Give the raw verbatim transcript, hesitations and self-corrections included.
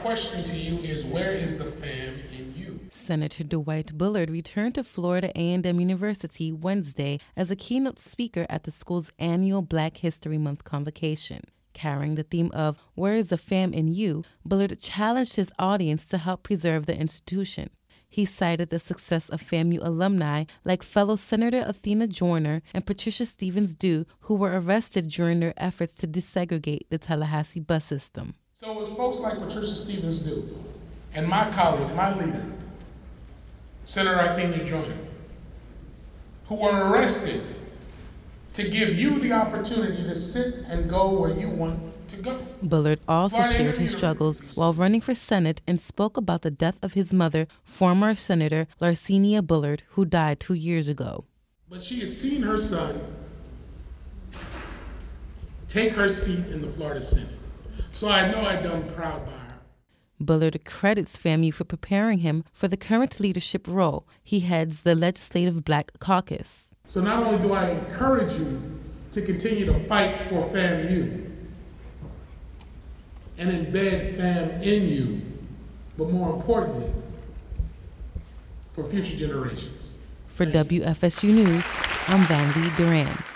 question to you is, where is the fam in you? Senator Dwight Bullard returned to Florida A and M University Wednesday as a keynote speaker at the school's annual Black History Month convocation. Carrying the theme of Where is the Fam in You, Bullard challenged his audience to help preserve the institution. He cited the success of FAMU alumni like fellow Senator Athena Joyner and Patricia Stevens-Dew, who were arrested during their efforts to desegregate the Tallahassee bus system. So it was folks like Patricia Stevens-Dew and my colleague, my leader, Senator Athena Joyner, who were arrested to give you the opportunity to sit and go where you want to go. Bullard also shared his struggles while running for Senate and spoke about the death of his mother, former Senator Larcenia Bullard, who died two years ago. But she had seen her son take her seat in the Florida Senate. So I know I'd done proud by her. Bullard credits FAMU for preparing him for the current leadership role. He heads the Legislative Black Caucus. So not only do I encourage you to continue to fight for FAMU and embed fam in you, but more importantly, for future generations. For W F S U News, I'm Vandy Duran.